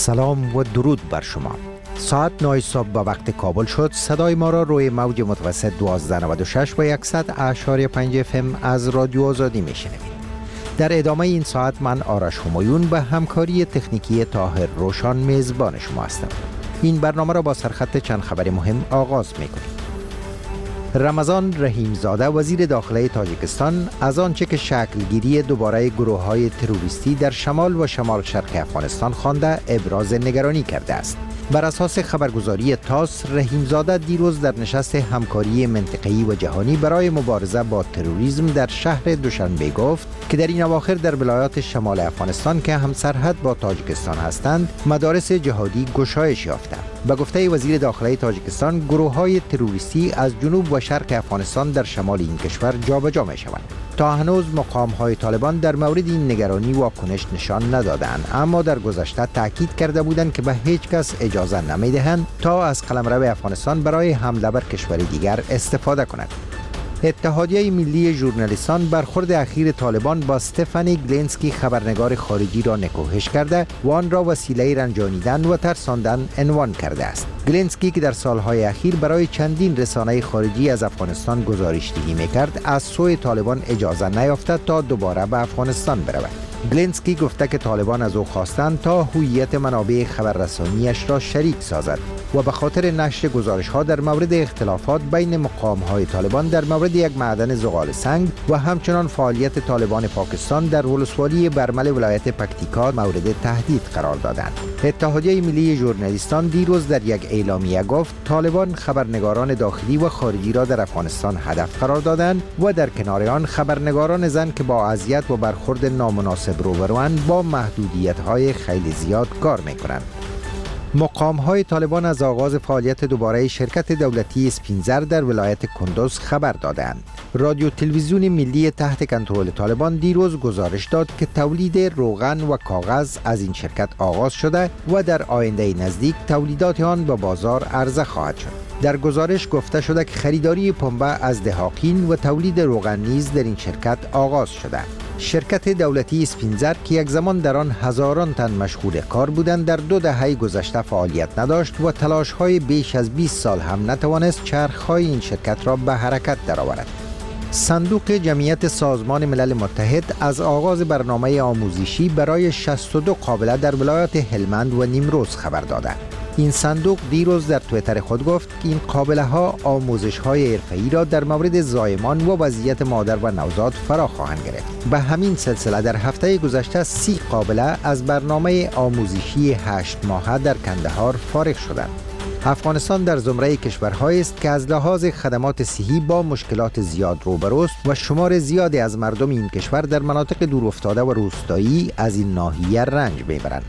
سلام و درود بر شما. ساعت 9 صبح به وقت کابل شد. صدای ما را روی موج متوسط 1296 و 100.5 FM از رادیو آزادی میشنوید. در ادامه این ساعت من آرش همایون به همکاری تکنیکی طاهر روشان میزبان شما هستم. این برنامه را با سرخط چند خبر مهم آغاز میکنیم. رمضان رحیمزاده وزیر داخلی تاجیکستان از آنچه که شکلگیری دوباره گروه‌های تروریستی در شمال و شمال شرق افغانستان خوانده ابراز نگرانی کرده است. بر اساس خبرگزاری تاس، رحیمزاده دیروز در نشست همکاری منطقه‌ای و جهانی برای مبارزه با تروریسم در شهر دوشنبه گفت که در این اواخر در ولایات شمال افغانستان که هم سرحد با تاجیکستان هستند، مدارس جهادی گشایش یافتند. به گفته وزیر داخلی تاجیکستان، گروه‌های تروریستی از جنوب و شرق افغانستان در شمال این کشور جابجا می‌شوند. تا هنوز مقام‌های طالبان در مورد این نگرانی واکنش نشان ندادند، اما در گذشته تاکید کرده بودند که به هیچ کس اجازه نمی‌دهند تا از قلمرو افغانستان برای حمله بر کشور دیگر استفاده کند. اتحادیه ملی ژورنالیستان برخورد اخیر طالبان با استفانی گلینسکی خبرنگار خارجی را نکوهش کرده و آن را وسیله رنجانیدن و ترساندن عنوان کرده است. گلینسکی که در سالهای اخیر برای چندین رسانه خارجی از افغانستان گزارشدهی می‌کرد، از سوی طالبان اجازه نیافته تا دوباره به افغانستان برود. گلینسکی گفته که طالبان از او خواستند تا هویت منابع خبررسانیش را شریک سازد و به خاطر نشر گزارش‌ها در مورد اختلافات بین مقام‌های طالبان در مورد یک معدن زغال سنگ و همچنان فعالیت طالبان پاکستان در ولسوالی برمل ولایت پکتیکا مورد تهدید قرار دادند. اتحادیه ملی ژورنالیستان دیروز در یک اعلامیه گفت طالبان خبرنگاران داخلی و خارجی را در افغانستان هدف قرار دادند و در کنار آن خبرنگاران زن که با اذیت و برخورد نامناسب روبروند با محدودیت‌های خیلی زیاد کار می‌کنند. مقام‌های طالبان از آغاز فعالیت دوباره شرکت دولتی اسپینزر در ولایت کندوز خبر دادند. رادیو تلویزیون ملی تحت کنترل طالبان دیروز گزارش داد که تولید روغن و کاغذ از این شرکت آغاز شده و در آینده نزدیک تولیدات آن به بازار عرضه خواهد شد. در گزارش گفته شده که خریداری پنبه از دهاقین و تولید روغن نیز در این شرکت آغاز شده. شرکت دولتی اسپینزر که یک زمان در آن هزاران تن مشغول کار بودند، در 2 دهه گذشته فعالیت نداشت و تلاش‌های بیش از 20 سال هم نتوانست چرخ‌های این شرکت را به حرکت درآورد. صندوق جمعیت سازمان ملل متحد از آغاز برنامه آموزشی برای 62 قابله در ولایات هلمند و نیمروز خبر داده. این صندوق دیروز در توییتر خود گفت که این قابله ها آموزش های حرفه‌ای را در مورد زایمان و وضعیت مادر و نوزاد فرا خواهند گرفت. به همین سلسله در هفته گذشته 30 قابله از برنامه آموزشی 8 ماهه در کندهار فارغ شدند. افغانستان در زمره کشورهایی است که از لحاظ خدمات صحی با مشکلات زیاد روبروست و شمار زیادی از مردم این کشور در مناطق دورافتاده و روستایی از این ناحیه رنج میبرند.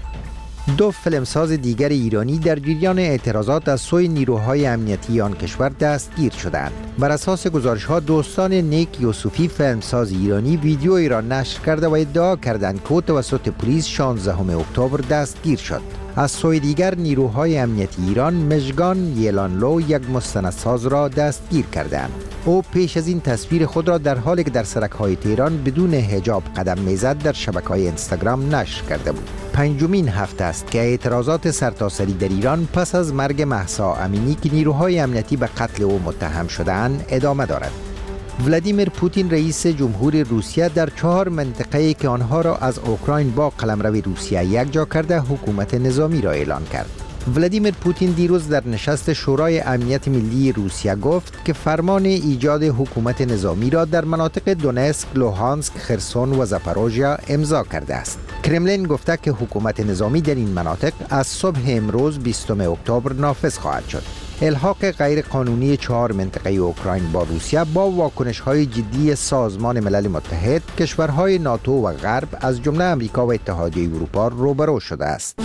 2 فیلمساز دیگر ایرانی در جریان اعتراضات از سوی نیروهای امنیتی آن کشور دستگیر شدند. بر اساس گزارش‌ها دوستان نیک یوسفی فیلمساز ایرانی ویدیویی را نشر کرده و ادعا کردند که توسط پلیس 16 اکتبر دستگیر شد. از سوی دیگر نیروهای امنیتی ایران مژگان یلانلو یک مستندساز را دستگیر کردند. او پیش از این تصویر خود را در حالی که در سرک‌های تهران بدون حجاب قدم می‌زد در شبکه‌های اینستاگرام نشر کرده بود. 5مین هفته است که اعتراضات سرتاسری در ایران پس از مرگ مهسا امینی که نیروهای امنیتی به قتل او متهم شده‌اند ادامه دارد. ولادیمیر پوتین رئیس جمهور روسیه در 4 منطقه‌ای که آنها را از اوکراین با قلمرو روسیه یکجا کرده حکومت نظامی را اعلان کرد. ولادیمیر پوتین دیروز در نشست شورای امنیت ملی روسیه گفت که فرمان ایجاد حکومت نظامی را در مناطق دونسک، لوهانسک، خرسون و زاپاروژیا امضا کرده است. کرملین گفته که حکومت نظامی در این مناطق از صبح امروز 20 اکتبر نافذ خواهد شد. الحاق غیر قانونی 4 منطقه اوکراین با روسیه با واکنش‌های جدی سازمان ملل متحد، کشورهای ناتو و غرب از جمله آمریکا و اتحادیه اروپا روبرو شده است.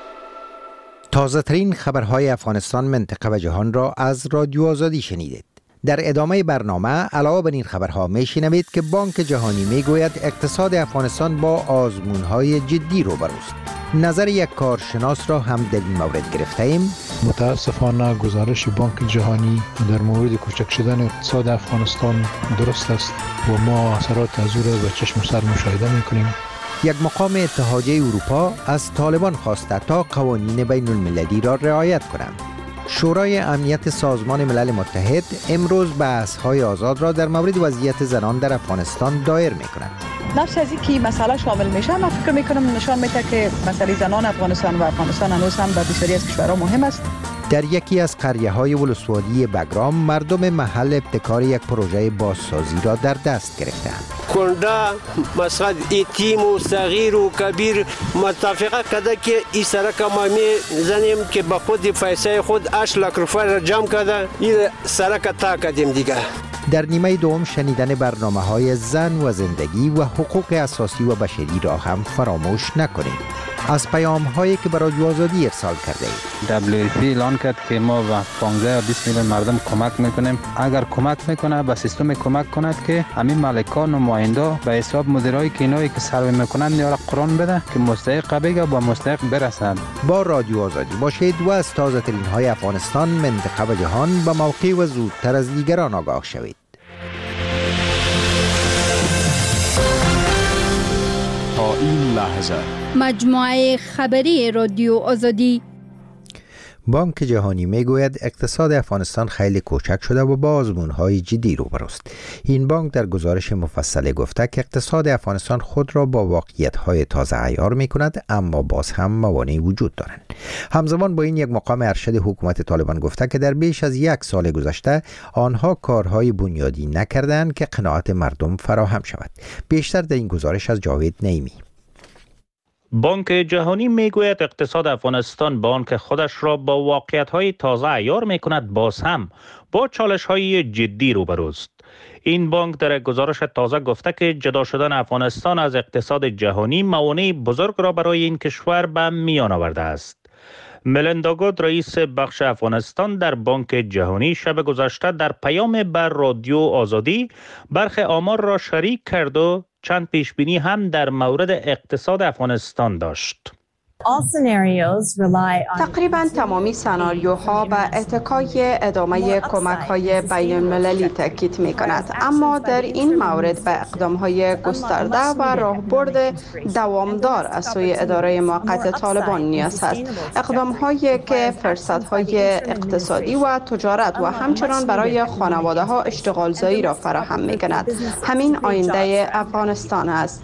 تازه‌ترین خبرهای افغانستان، منطقه و جهان را از رادیو آزادی شنیدید. در ادامه برنامه علاوه بر این خبرها میشنوید که بانک جهانی میگوید اقتصاد افغانستان با آزمون‌های جدی روبروست. نظر یک کارشناس را هم در این مورد گرفته ایم. متاسفانه گزارش بانک جهانی در مورد کوچک شدن اقتصاد افغانستان درست است و ما اثرات از او را به چشم سر مشاهده میکنیم. یک مقام اتحادیه اروپا از طالبان خواسته تا قوانین بین المللی را رعایت کنند. شورای امنیت سازمان ملل متحد امروز بحث‌های آزاد را در مورد وضعیت زنان در افغانستان دایر می‌کند. نفس از اینکه مسئله شامل میشه، من فکر میکنم نشان میده که مسئله زنان افغانستان و افغانستان هنوز هم در بسیاری از کشورها مهم است. در یکی از قریه‌های ولسوالی بگرام مردم محل ابتکار یک پروژه بازسازی را در دست گرفتند. کنده مسقط یتیم و صغیر و کبیر متفقه کرده که این سرک ما میزنیم که به خود پیسه خود 8 لک روپیه را جمع کرده این سرک تا کردیم دیگه. در نیمه دوم شنیدن برنامه‌های زن و زندگی و حقوق اساسی و بشری را هم فراموش نکنید. از پیام‌هایی که برای رادیو آزادی ارسال کرده اید. WFP اعلان کرد که ما و 15 یا 20 میلیون مردم کمک میکنیم. اگر کمک میکنه به سیستم کمک کند که همین مالکان و نماینده به حساب مدیرای که اینایی که سروی میکنن یا قرآن بده که مستحق بگه با مستحق برسند. با رادیو آزادی باشید و از تازه ترین های افغانستان، منطقه و جهان به موقع و زودتر از دیگران آگاه شوید. تا این لحظه مجموعه خبری رادیو آزادی. بانک جهانی میگوید اقتصاد افغانستان خیلی کوچک شده و با آزمون‌های جدی روبروست. این بانک در گزارش مفصل گفته که اقتصاد افغانستان خود را با واقعیت‌های تازه عیار می‌کند، اما باز هم موانعی وجود دارند. همزمان با این یک مقام ارشد حکومت طالبان گفته که در بیش از 1 سال گذشته آنها کارهای بنیادی نکردند که قناعت مردم فراهم شود. بیشتر در این گزارش از جاوید نیمی. بانک جهانی میگوید اقتصاد افغانستان با آنکه خودش را با واقعیت‌های تازه عیار می‌کند، باز هم با چالش‌های جدی روبروست. این بانک در گزارش تازه گفته که جدا شدن افغانستان از اقتصاد جهانی موانع بزرگ را برای این کشور به میان آورده است. ملیندا گود، رئیس بخش افغانستان در بانک جهانی، شب گذشته در پیام بر رادیو آزادی برخی آمار را شریک کرد و چند پیشبینی هم در مورد اقتصاد افغانستان داشت. تقریبا تمامی سناریوها به اتکای ادامه کمک‌های بین‌المللی تاکید می‌کند، اما در این مورد به اقدام‌های گسترده و راهبرد دوامدار از سوی اداره موقت طالبان نیاز است. اقدام‌هایی که فرصت‌های اقتصادی و تجارت و همچنان برای خانواده‌ها اشتغالزایی را فراهم می‌کند. همین آینده افغانستان است.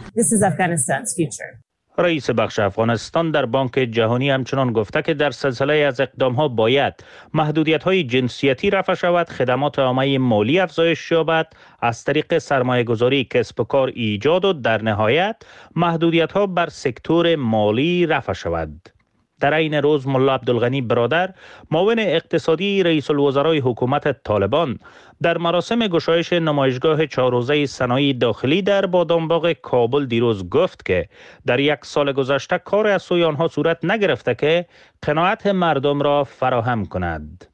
رئیس بخش افغانستان در بانک جهانی همچنان گفته که در سلسله از اقدام‌ها باید محدودیت‌های جنسیتی رفع شود، خدمات عامه مالی افزایش یابد، از طریق سرمایه‌گذاری کسب و کار ایجاد و در نهایت محدودیت‌ها بر سکتور مالی رفع شود. در این روز ملا عبدالغنی برادر، معاون اقتصادی رئیس الوزرای حکومت طالبان، در مراسم گشایش نمایشگاه 4 روزه صنایع داخلی در بادامباغ کابل دیروز گفت که در 1 سال گذشته کار از سوی آنها صورت نگرفته که قناعت مردم را فراهم کند.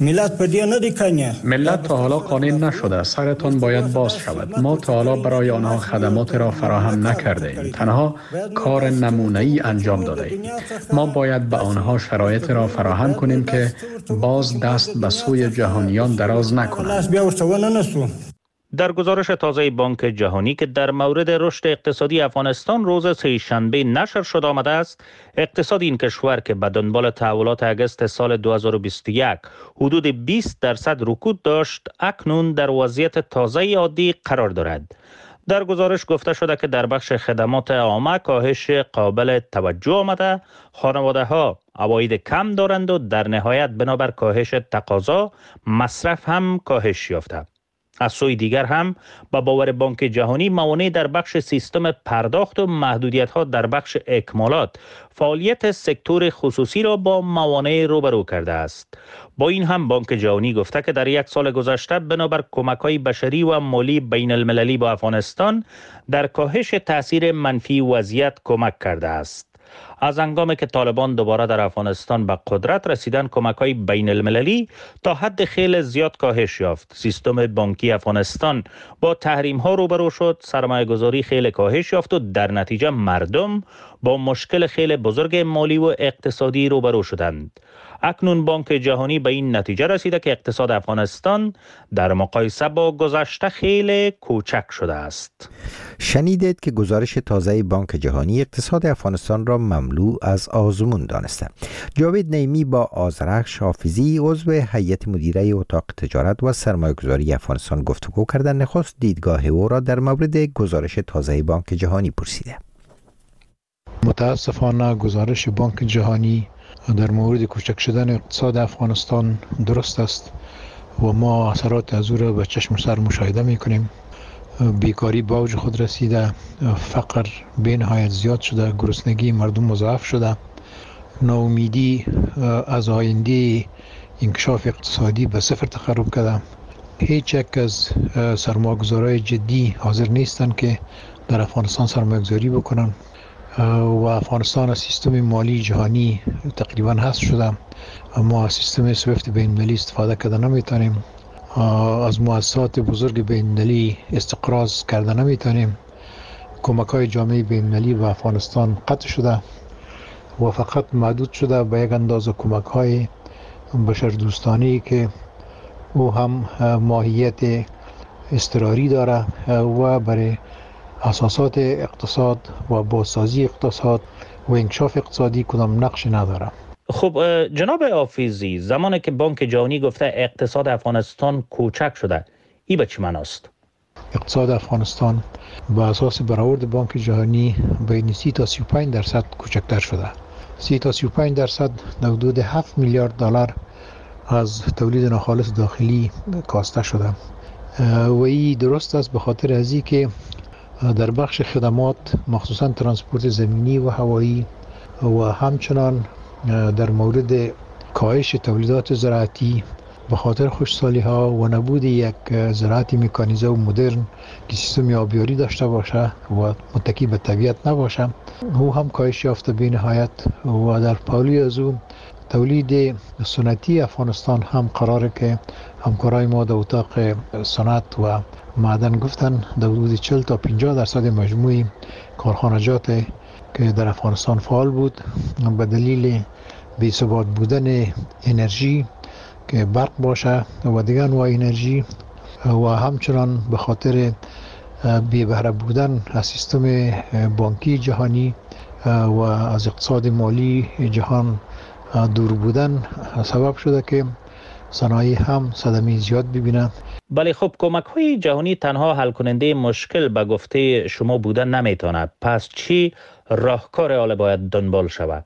ملت تا حالا قانع نشده، سرتان باید باز شود. ما تا حالا برای آنها خدمات را فراهم نکرده ایم، تنها کار نمونه‌ای انجام داده ایم. ما باید به آنها شرایط را فراهم کنیم که باز دست به سوی جهانیان دراز نکنند. در گزارش تازه بانک جهانی که در مورد رشد اقتصادی افغانستان روز سه‌شنبه نشر شد آمده است، اقتصاد این کشور که به دنبال تحولات اگست سال 2021 حدود 20% رکود داشت، اکنون در وضعیت تازه عادی قرار دارد. در گزارش گفته شده که در بخش خدمات عامه کاهش قابل توجه آمده، خانواده‌ها عواید کم دارند و در نهایت بنابر کاهش تقاضا مصرف هم کاهش یافته. از سوی دیگر هم با باور بانک جهانی موانع در بخش سیستم پرداخت و محدودیت‌ها در بخش اکمالات فعالیت سکتور خصوصی را با موانع روبرو کرده است. با این هم بانک جهانی گفته که در 1 سال گذشته بنابر کمک‌های بشری و مالی بین المللی با افغانستان در کاهش تاثیر منفی وضعیت کمک کرده است. از هنگامی که طالبان دوباره در افغانستان به قدرت رسیدن، کمک‌های بین المللی تا حد خیلی زیاد کاهش یافت. سیستم بانکی افغانستان با تحریم‌ها روبرو شد، سرمایه‌گذاری خیلی کاهش یافت و در نتیجه مردم با مشکل خیلی بزرگ مالی و اقتصادی روبرو شدند. اکنون بانک جهانی به این نتیجه رسیده که اقتصاد افغانستان در مقایسه با گذشته خیلی کوچک شده است. شنیدید که گزارش تازه بانک جهانی اقتصاد افغانستان را مملو از آزمون دانسته. جاوید نعیمی با آذرخش حافظی عضو هیئت مدیره اتاق تجارت و سرمایه‌گذاری افغانستان گفتگو کردن. نخست دیدگاه او را در مورد گزارش تازه بانک جهانی پرسیده. متاسفانه گزارش بانک جهانی در مورد کوچک شدن اقتصاد افغانستان درست است و ما اثرات از او را به چشم و سر مشاهده می‌کنیم. بیکاری به اوج خود رسیده، فقر به نهایت زیاد شده، گرسنگی مردم مضاعف شده، ناامیدی از آینده انکشاف اقتصادی به صفر تقرب کرده. هیچ یک از سرمایه‌گذارای جدی حاضر نیستند که در افغانستان سرمایه‌گذاری بکنن و افغانستان از سیستم مالی جهانی تقریبا حذف شده. ما از سیستم سویفت بین‌المللی استفاده کرده نمیتونیم، از مؤسسات بزرگ بین‌المللی استقراض کرده نمیتونیم. کمک‌های جامعه بین‌المللی به افغانستان قطع شده و فقط محدود شده به یک اندازه کمک‌های بشردوستانه‌ای که او هم ماهیت اضطراری داره و برای اساسات اقتصاد و بازسازی اقتصاد و انکشاف اقتصادی کدام نقش نداره. خب جناب حافظی، زمانی که بانک جهانی گفته اقتصاد افغانستان کوچک شده، این به چه معناست؟ اقتصاد افغانستان با اساس برآورد بانک جهانی بین 30 تا 35% کوچکتر شده. 30 تا 35% در حدود 7 میلیارد دلار از تولید ناخالص داخلی کاسته شده و این درست است به خاطر از اینکه در بخش خدمات مخصوصا ترانسپورت زمینی و هوایی و همچنان در مورد کاهش تولیدات زراعتی به خاطر خشکسالی ها و نبود یک زراعت مکانیزه و مدرن که سیستم آبیاری داشته باشه و متکی به طبیعت نباشه، او هم کاهش یافته به نهایت و در پالی از او تولید سنتی افغانستان هم قراره که همکارای ما در اتاق صنعت و معدن گفتن در حدود 40 تا 50% مجموعی کارخانجات که در افغانستان فعال بود به دلیل بی‌ثبات بودن انرژی که برق باشه و دیگر انواع انرژی و همچنان به خاطر بی بهره بودن از سیستم بانکی جهانی و از اقتصاد مالی جهان دور بودن سبب شده که صنایع هم صدمه زیاد ببینند. بله، خب کمک‌های جهانی تنها حل کننده مشکل به گفته شما بودن نمیتونه. پس چی راهکار حال باید دنبال شود؟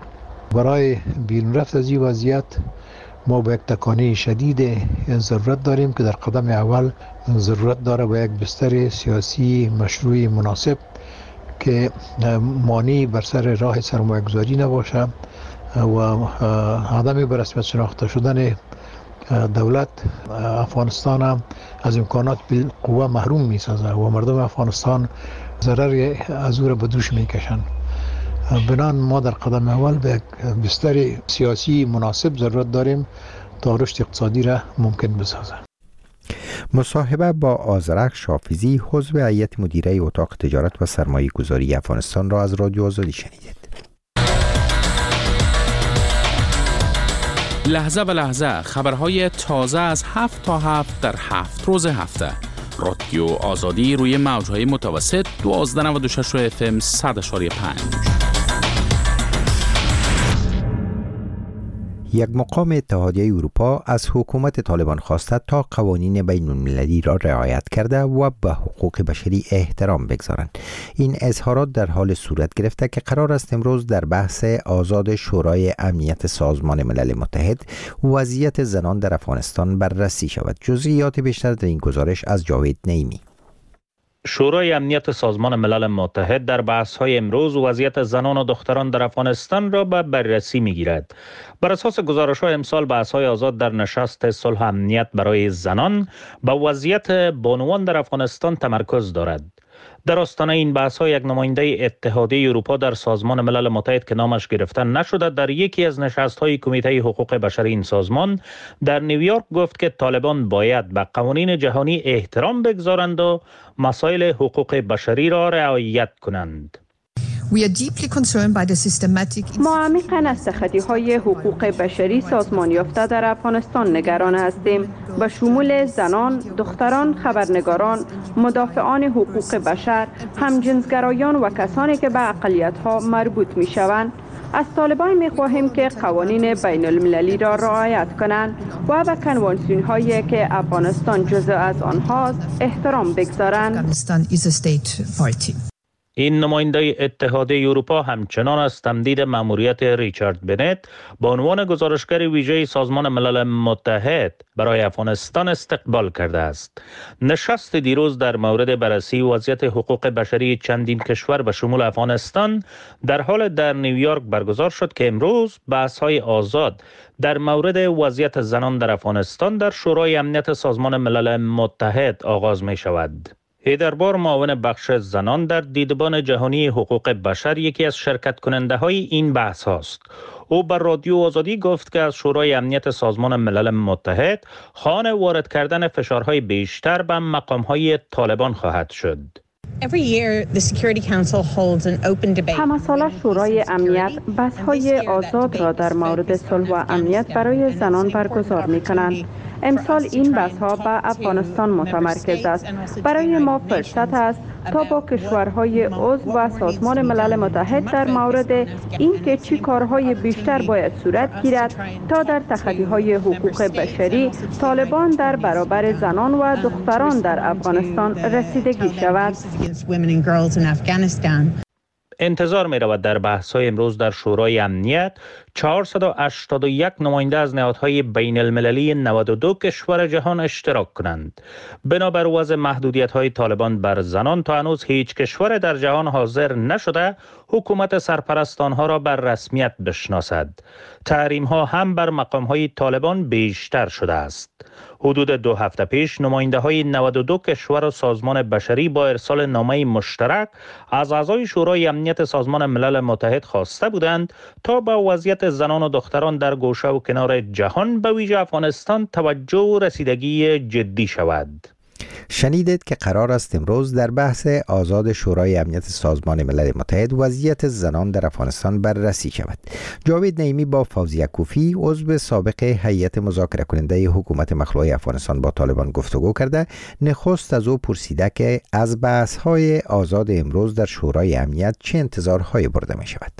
برای بیرون رفت از این وضعیت ما به یک تکانه شدید ضرورت داریم که در قدم اول ضرورت داره به یک بستر سیاسی مشروع مناسب که مانعی بر سر راه سرمایه‌گذاری نباشه و عدم به رسمیت شناخته شدن دولت افغانستان هم از امکانات بالقوه محروم می‌سازه و مردم افغانستان ضرر از او را به دوش می‌کشند. بنان ما در قدم اول به یک بستر سیاسی مناسب ضرورت داریم تا رشد اقتصادی را ممکن بسازه. مصاحبه با آذرخش حافظی عضو هیئت مدیره اتاق تجارت و سرمایه گذاری افغانستان را از رادیو آزادی شنیدید. لحظه به لحظه خبرهای تازه از 7 تا 7 در 7 روز هفته. رادیو آزادی روی موجهای متوسط 1296 FM 100.5. یک مقام اتحادیه اروپا از حکومت طالبان خواسته تا قوانین بین المللی را رعایت کرده و به حقوق بشری احترام بگذارند. این اظهارات در حال صورت گرفته که قرار است امروز در بحث آزاد شورای امنیت سازمان ملل متحد وضعیت زنان در افغانستان بررسی شود. جزئیات بیشتر در این گزارش از جاوید نعیمی. شورای امنیت سازمان ملل متحد در بحث‌های امروز وضعیت زنان و دختران در افغانستان را به بررسی می‌گیرد. بر اساس گزارش‌های امسال بحث‌های آزاد در نشست صلح امنیت برای زنان به وضعیت بانوان در افغانستان تمرکز دارد. در آستانه این بحث‌ها یک نماینده اتحادیه اروپا در سازمان ملل متحد که نامش گرفته نشده در یکی از نشست‌های کمیته حقوق بشری این سازمان در نیویورک گفت که طالبان باید به قوانین جهانی احترام بگذارند و مسائل حقوق بشری را رعایت کنند. ما عمیقاً از تخطی‌های حقوق بشری سازمان یافته در افغانستان نگران هستیم، به شمول زنان، دختران، خبرنگاران، مدافعان حقوق بشر، همجنسگرایان و کسانی که به اقلیت‌ها مربوط می‌شوند. از طالبان می‌خواهیم که قوانین بین المللی را رعایت کنند و به کنوانسیون‌هایی که افغانستان جزء از آنهاست احترام بگذارند. این نماینده اتحادیه اروپا همچنان از تمدید مأموریت ریچارد بنت به عنوان گزارشگر ویژه سازمان ملل متحد برای افغانستان استقبال کرده است. نشست دیروز در مورد بررسی وضعیت حقوق بشری چندین کشور به شمول افغانستان در حال در نیویورک برگزار شد که امروز بحث‌های آزاد در مورد وضعیت زنان در افغانستان در شورای امنیت سازمان ملل متحد آغاز می شود. هیدربار معاون بخش زنان در دیدبان جهانی حقوق بشر یکی از شرکت کننده های این بحث هاست. او بر رادیو آزادی گفت که از شورای امنیت سازمان ملل متحد خواهان وارد کردن فشارهای بیشتر به مقامهای طالبان خواهد شد. همه ساله شورای امنیت بحث‌های آزاد را در مورد صلح و امنیت برای زنان برگزار می‌کنند. امسال این بحث‌ها به افغانستان متمرکز است. برای ما فرصت است تا با کشورهای عضو و سازمان ملل متحد در مورد اینکه چی کارهای بیشتر باید صورت گیرد تا در تخطی‌های حقوق بشری طالبان در برابر زنان و دختران در افغانستان رسیدگی شود. انتظار می رود در بحث‌های امروز در شورای امنیت 481 نماینده از نهادهای بین المللی 92 کشور جهان اشتراک کنند. بنابر وضع محدودیت‌های طالبان بر زنان تا هنوز هیچ کشور در جهان حاضر نشده حکومت سرپرست آنها را بر رسمیت بشناسد. تحریم‌ها هم بر مقام‌های طالبان بیشتر شده است. حدود 2 هفته پیش نماینده‌های 92 کشور و سازمان بشری با ارسال نامه مشترک از اعضای شورای امنیت سازمان ملل متحد خواسته بودند تا به وضعیت زنان و دختران در گوشه و کنار جهان به ویژه افغانستان توجه و رسیدگی جدی شود. شنیدید که قرار است امروز در بحث آزاد شورای امنیت سازمان ملل متحد وضعیت زنان در افغانستان بررسی شود. جاوید نعیمی با فوزیه کوفی عضو سابق هیئت مذاکره کننده حکومت مخلوع افغانستان با طالبان گفتگو کرده. نخست از او پرسیده که از بحث‌های آزاد امروز در شورای امنیت چه انتظارهایی برده می شود.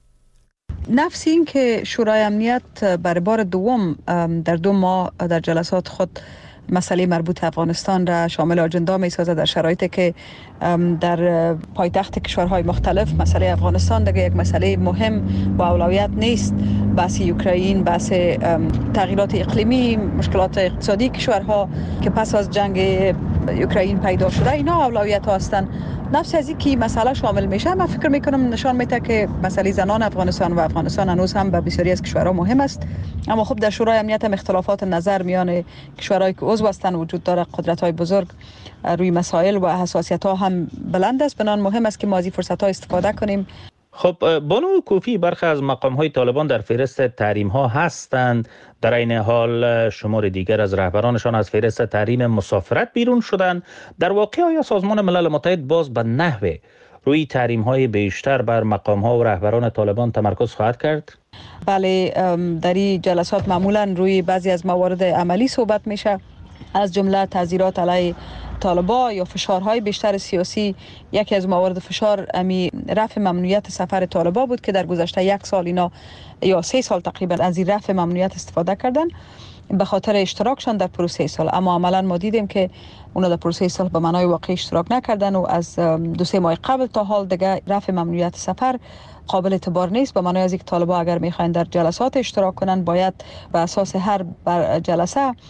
نفس این که شورای امنیت برای بار دوم در 2 ماه در جلسات خود مسئله مربوط افغانستان را شامل آجندا می سازد در شرایطی که در پایتخت کشورهای مختلف مسئله افغانستان دیگه یک مسئله مهم و اولویت نیست. بحث اوکراین، بحث تغییرات اقلیمی، مشکلات اقتصادی کشورها که پس از جنگ اوکراین پیدا شده اینا اولویت ها هستند. نفس از اینکه مسئله شامل میشه من فکر میکنم نشان میده که مسئله زنان افغانستان و افغانستان هنوز هم به بسیاری از کشورها مهم است. اما خب در شورای امنیت هم اختلافات نظر میان کشورهایی که عضو هستند وجود داره. قدرت‌های بزرگ روی مسائل و حساسیت‌ها هم بلند است. بنابراین مهم است که ما از این فرصت‌ها استفاده کنیم. خب بانو کوفی، برخی از مقام‌های طالبان در فهرست تحریم‌ها هستند. در این حال شمار دیگر از رهبرانشان از فهرست تحریم مسافرت بیرون شدند. در واقع آیا سازمان ملل متحد باز به نحوه روی تحریم‌های بیشتر بر مقام‌ها و رهبران طالبان تمرکز خواهد کرد؟ بله، در این جلسات معمولاً روی بعضی از موارد عملی صحبت میشه، از جمله تعزیرات علیه طالبان یا فشارهای بیشتر سیاسی. یکی از موارد فشار رفع ممنوعیت سفر طالبان بود که در گذشته 1 سال اینا یا 3 سال تقریبا از این رفع ممنوعیت استفاده کردن به خاطر اشتراکشان در پروسه صلح. اما عملا ما دیدیم که اونا در پروسه صلح به معنای واقعی اشتراک نکردن و از 2-3 ماه قبل تا حال دیگه رفع ممنوعیت سفر قابل اعتبار نیست. به معنای از اینکه طالبان اگر میخواین در جلسات اشتراک کنن باید به اساس هر جلسه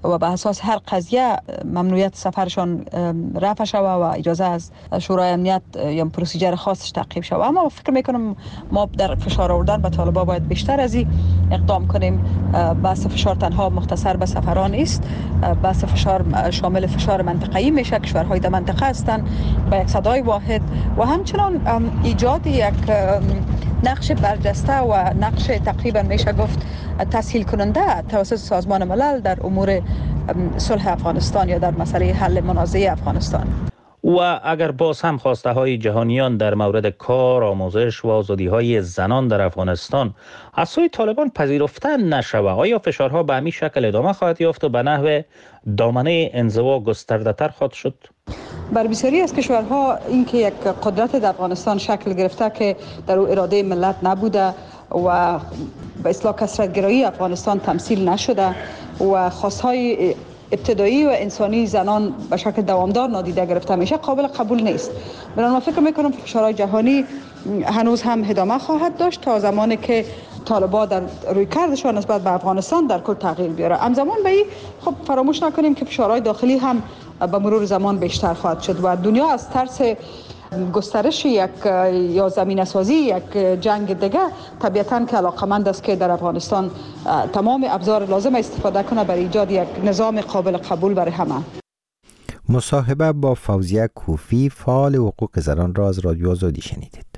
و به اساس هر قضیه ممنوعیت سفرشان رفع شود و اجازه از شورای امنیت یا پروسیجر خاصش تعقیب شود. اما فکر میکنم ما در فشار آوردن به طالبان باید بیشتر از این اقدام کنیم. بحث فشار تنها مختصر به سفران است، بحث فشار شامل فشار منطقه‌ای میشه، کشورهای در منطقه هستند با یک صدای واحد و همچنان ایجاد یک نقش برجسته و نقش تقریبا میشه گفت تسهیل کننده توسط سازمان ملل در امور صلح افغانستان یا در مسئله حل منازعه افغانستان. و اگر باز هم خواسته های جهانیان در مورد کار، آموزش و آزادی های زنان در افغانستان از سوی طالبان پذیرفته نشود، آیا فشارها به همین شکل ادامه خواهد یافت و به نحو دامنه انزوا گسترده تر خواهد شد؟ بر بسیاری از کشورها اینکه یک قدرت در افغانستان شکل گرفته که در او اراده ملت نبوده و به اصطلاح کثرت‌گرایی افغانستان تمثیل نشده و خواست‌های ابتدایی و انسانی زنان به شکل دوامدار نادیده گرفته میشه، قابل قبول نیست. من فکر میکنم فشارهای جهانی هنوز هم ادامه خواهد داشت تا زمانی که طالبان در رویکردشان نسبت به افغانستان در کل تغییر بیاره. همزمان به این خب فراموش نکنیم که فشارهای داخلی هم به مرور زمان بیشتر خواهد شد و دنیا از ترس گسترش یک یا زمینه سازی یک جنگ دیگه طبیعتاً که علاقمند است که در افغانستان تمام ابزار لازم استفاده کنه برای ایجاد یک نظام قابل قبول برای همه. مصاحبه با فوزیه کوفی، فعال حقوق زنان را از رادیو آزادی شنیدید.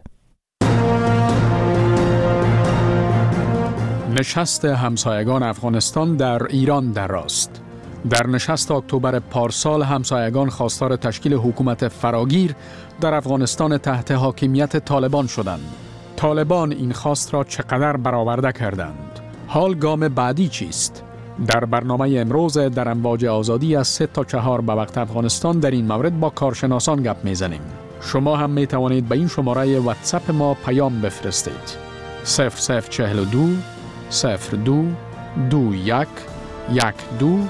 نشست همسایگان افغانستان در ایران در راست. در نشست اکتبر پارسال همسایگان خواستار تشکیل حکومت فراگیر در افغانستان تحت حاکمیت طالبان شدند. طالبان این خواست را چقدر برآورده کردند؟ حال گام بعدی چیست؟ در برنامه امروز در امواج آزادی از 3 تا 4 به وقت افغانستان در این مورد با کارشناسان گپ میزنیم. شما هم می توانید به این شماره واتساپ ما پیام بفرستید. 0042 02 21 12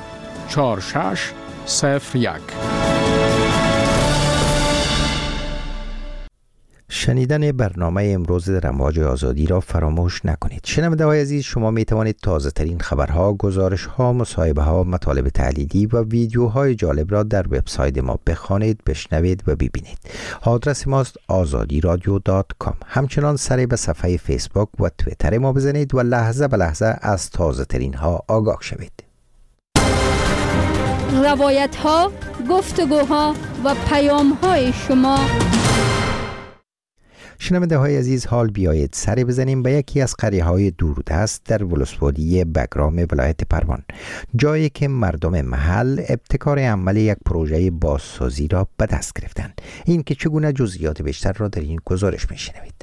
4601. شنیدن برنامه امروز در امواج آزادی را فراموش نکنید. شنونده‌های عزیز، شما می توانید تازه ترین خبرها، گزارش‌ها، مصاحبه‌ها، مطالب تحلیلی و ویدیوهای جالب را در وبسایت ما بخوانید، بشنوید و ببینید. آدرس ماست azadiradio.com. همچنان سری به صفحه فیسبوک و توییتر ما بزنید و لحظه به لحظه از تازه ترین ها آگاه شوید. روایت ها، گفتگوها و پیام های شما. شنونده های عزیز، حال بیایید سری بزنیم به یکی از قریه های دوردست در ولسوالی بگرام ولایت پروان، جایی که مردم محل ابتکار عمل یک پروژه بازسازی را به دست گرفتند. این که چگونه جزئیات بیشتر را در این گزارش میشنوید.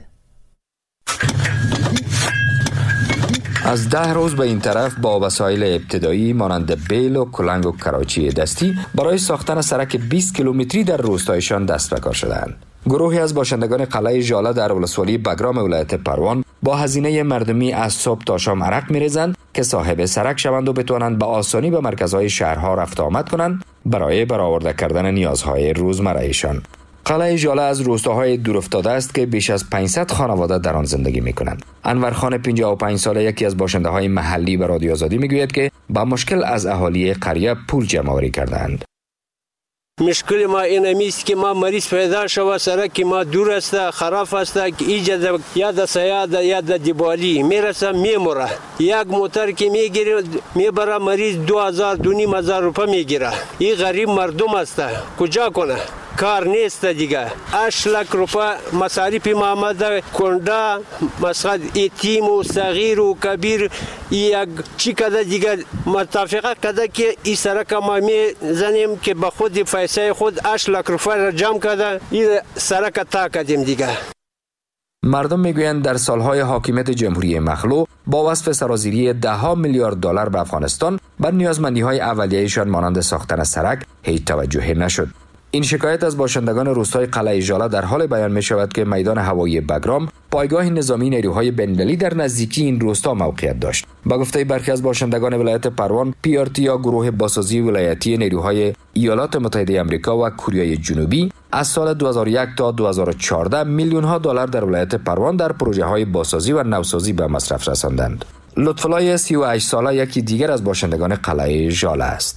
از 10 روز به این طرف با وسایل ابتدایی مانند بیل و کلنگ و کراچی دستی برای ساختن سرک 20 کیلومتری در روستایشان دست به کار شدند. گروهی از باشندگان قلعه ژاله در ولسوالی بگرام ولایت پروان با هزینه مردمی از صبح تا شام عرق می‌ریزند که صاحب سرک شوند و بتوانند به آسانی به مرکزهای شهرها رفت آمد کنند برای برآورده کردن نیازهای روزمره‌ایشان. قلعه ژاله از روستاهای دورافتاده است که بیش از 500 خانواده در آن زندگی می‌کنند. انورخان 55 ساله یکی از باشنده‌های محلی به رادیو آزادی می‌گوید که با مشکل از اهالی قریه پول جمع‌آوری کردند. مشکل ما این است که ما مریض پیدا شود، سرک ما دور است، خراب است، که ایجاد یا د سیاد یا د دیوالی میرسه میموره. یک موتر که میگیره میبره مریض 2000-2500 روپیه میگیره. این غریب مردم است، کجا کنه؟ کار نیست دیگه. 8 لک روپیه مصارف ما آمده، کنده مسخد یتیم و صغیر و کبیر یک چی کده دیگه متفقه کده که این سرک ما میزنیم که به خود پیسه خود 8 لک روپیه را جمع کده این سرک تا کدیم دیگه. مردم میگویند در سالهای حاکمیت جمهوری مخلوع با وصف سرازیری $10 میلیارد به افغانستان بر نیازمندی‌های اولیه‌ایشان مانند ساختن سرک هیچ توجهی نشد. این شکایت از باشندگان روستای قلعه ژاله در حال بیان می شود که میدان هوایی بگرام پایگاه نظامی نیروهای بین‌المللی در نزدیکی این روستا موقعیت داشت. با گفته برخی از باشندگان ولایت پروان، PRT یا گروه بازسازی ولایتی نیروهای ایالات متحده آمریکا و کره جنوبی از سال 2001 تا 2014 میلیون‌ها دلار در ولایت پروان در پروژه‌های بازسازی و نوسازی به مصرف رساندند. لطف‌الله 38 ساله یکی دیگر از باشندگان قلعه ژاله است.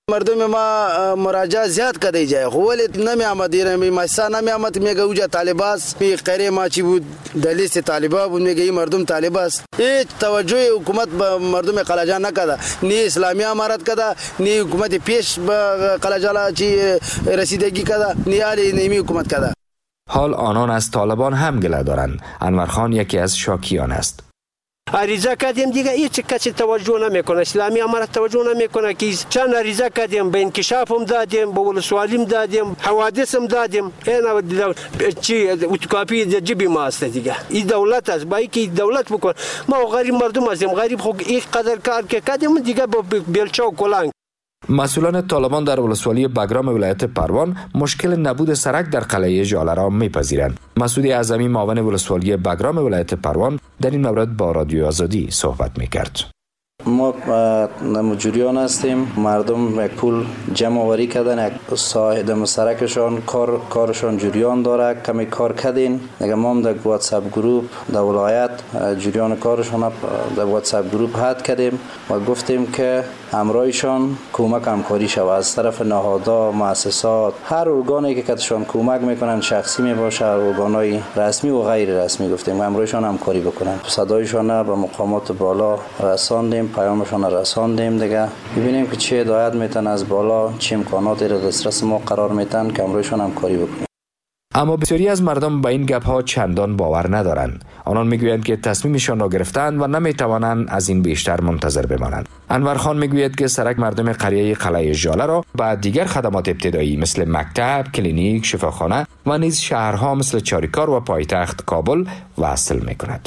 مردم ما مراجعه زیاد کردی جای ولی نمی آمدی میسا نمی آمد میگه اوجا طالباست می قری ما چی بود دلیست طالبا بود میگه این مردم طالباست هیچ توجه حکومت به مردم قلجان نکرده نی اسلامی امارت کرده نی حکومت پیش به قلجان چی رسیدگی کرده نی علی نیمی حکومت کرده. حال آنان از طالبان هم گله دارند. انور خان یکی از شاکیان است. عریضه کردیم دیگه هیچ کسی توجه نمیکنه، اسلامی امارت توجه نمیکنه که چند عریضه کردیم به انکشاف هم دادیم، به ولسوالی دادیم، حوادث هم دادیم، اینا چی اتکاپی جیبی ما است دیگه. این دولت است، با اینکه دولت بکنه ما غریب مردم هستیم، غریب خو این قدر کار که کردیم دیگه با بیلچه و کلنگ. مسئولان طالبان در ولسوالی بگرام ولایت پروان مشکل نبود سرک در قلعه ژاله را میپذیرند. مسعود اعظمی معاون ولسوالی بگرام ولایت پروان در این مورد با رادیو آزادی صحبت میکرد. ما مجریان هستیم، مردم یک پول جمع آوری کردن، یک صاحب سرکشان کارشان جریان داره، کمی کار کردین دیگه. ما هم در واتساپ گروپ در ولایت جریان کارشان در واتساپ گروپ حد کردیم و گفتیم که همراهشان کمک همکاری شود از طرف نهادها، مؤسسات، هر ارگانی که کتشان کمک میکنن، شخصی میباشه، ارگانای رسمی و غیر رسمی، گفتیم همراهشان همکاری بکنن. صدایشان به مقامات بالا رساندیم، پیامشان رساندیم دیگه. ببینیم که چه هدایت میتن از بالا، چه امکاناتی را دسترس ما قرار میتن که همراهشان همکاری بکنیم. اما بسیاری از مردم به این گپ ها چندان باور ندارند. آنان میگویند که تصمیمشان را گرفتند و نمیتوانند از این بیشتر منتظر بمانند. انور خان میگوید که سرک مردم قریه قلعه ژاله را با دیگر خدمات ابتدایی مثل مکتب، کلینیک، شفاخانه و نیز شهرها مثل چاریکار و پایتخت کابل وصل میکند.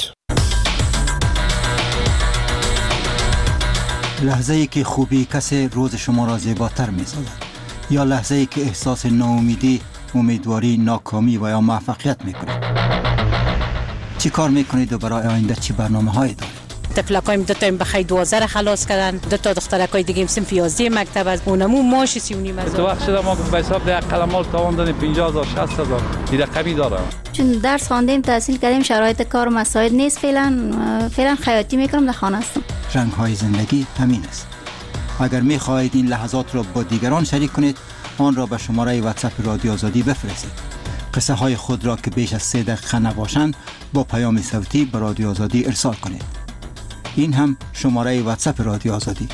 لحظه‌ای که خوبی کسی روز شما را زیباتر می‌سازد، یا لحظه‌ای که احساس ناامیدی، امیدواری، ناکامی و یا موفقیت می‌کنید. چی کار می‌کنید و برای آینده چی برنامه‌هایی دارید؟ طفلکایم دو تا بخای 12 خلاص کردن، دو تا دخترکای دیگه صنف 11 مکتب از اونمو ماش 39 از. تو وقت شده ما به حساب ده قلمال تاوان دادیم 50000 60000 این رقمی داره. چون درس خواندیم، تحصیل کردیم، شرایط کار مساعد نیست، فعلا خیاطی میکنم، در خانه هستم. رنگ‌های زندگی همین است. اگر می‌خواهید این لحظات را با دیگران شریک کنید، آن را به شماره واتساپ رادیو آزادی بفرستید. قصه های خود را که بیش از 3 دقیقه نباشند با پیام صوتی به رادیو آزادی ارسال کنید. این هم شماره واتساپ رادیو آزادی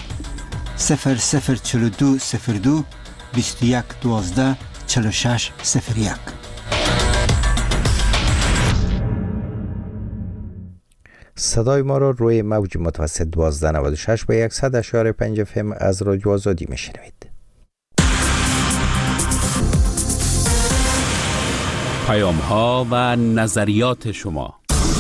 004202 21 12 46 01. صدای ما را روی موج متوسط 1296 و 100.5 FM از رادیو آزادی میشنوید. پیام ها و نظریات شما.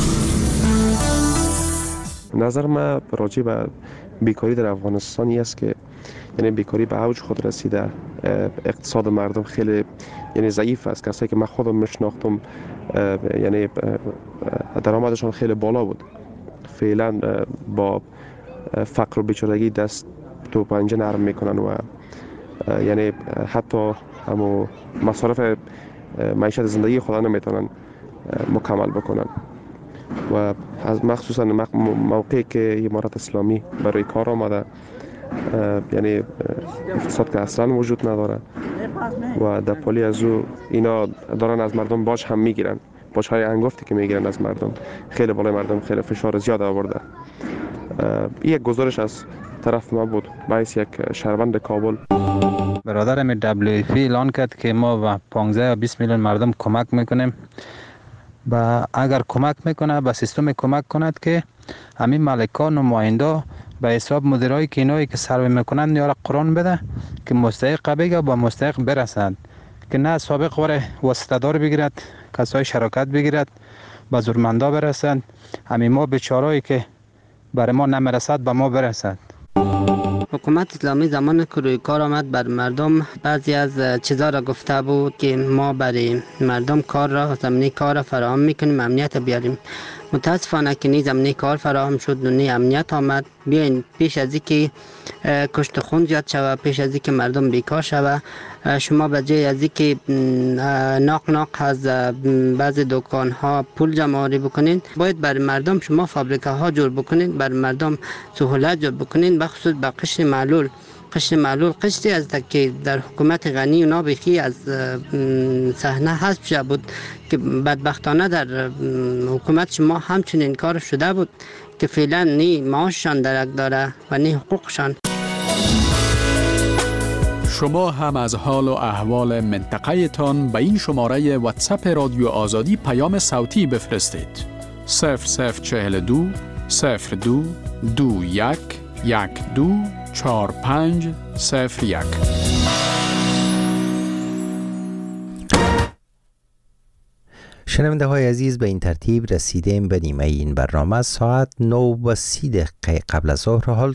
نظر من راجع به بیکاری در افغانستانی است که یعنی بیکاری به اوج خود رسیده، اقتصاد مردم خیلی یعنی ضعیف است. کسایی که من خودم میشناختم یعنی درآمدشان خیلی بالا بود، فعلا با فقر و بیچارگی دست تو پنجه نرم میکنن و یعنی حتی همو مصارف معیشت زندگی خود نمیتونن مکمل بکنن. و از مخصوصا موقعی که امارت اسلامی برای کار آمده، یعنی اقتصاد که اصلا وجود نداره و در پالی از او اینا دارن از مردم باج هم میگیرن، باج های انگفتی که میگیرن از مردم خیلی بالای مردم خیلی فشار زیاد آورده. این یک گزارش از طرف ما بود باعث یک شهروند کابل. برادرم WFP اعلان کرد که ما با 15 یا 20 میلیون مردم کمک میکنیم و اگر کمک میکنه به سیستم کمک کند که همین مالکان و نماینده به حساب مدیرای که اینایی که سروی میکنند یا قرآن بده که مستحق بگه با مستحق برسند، که نه سابق وره واسطه‌دار بگیرد، کسای شراکت بگیرد به زورمندا برسند، همین ما بیچارهایی که برای ما نمیرسد به ما برسد. حکومت اسلامی زمان که روی کار آمد بر مردم بعضی از چیزا را گفته بود که ما برای مردم کار را زمینه کار را فراهم میکنیم، امنیت بیاریم. متاسفانه که نی زمینه کار فراهم شد و نی امنیت آمد. بیاین پیش از اینکه کشت خون زیاد شود، پیش از اینکه مردم بیکار شود، شما به جای از اینکه ناق از بعضی دکان ها پول جمع آوری بکنین، باید برای مردم شما فابریکه ها جور بکنین، برای مردم سهولت جور بکنین، بخصوص به قشر معلول قشر معلول قشری از که در حکومت غنی اونا بخی از صحنه حذف شده بود که بدبختانه در حکومت شما همچنین کار شده بود که فعلا نی معاششان درک داره و نی حقوقشان. شما هم از حال و احوال منطقه تان به این شماره واتساپ رادیو آزادی پیام صوتی بفرستید. 0042 02 21 12 4501. شنونده های عزیز، به این ترتیب رسیدیم به نیمه این برنامه. ساعت 9:30 قبل از ظهر. حال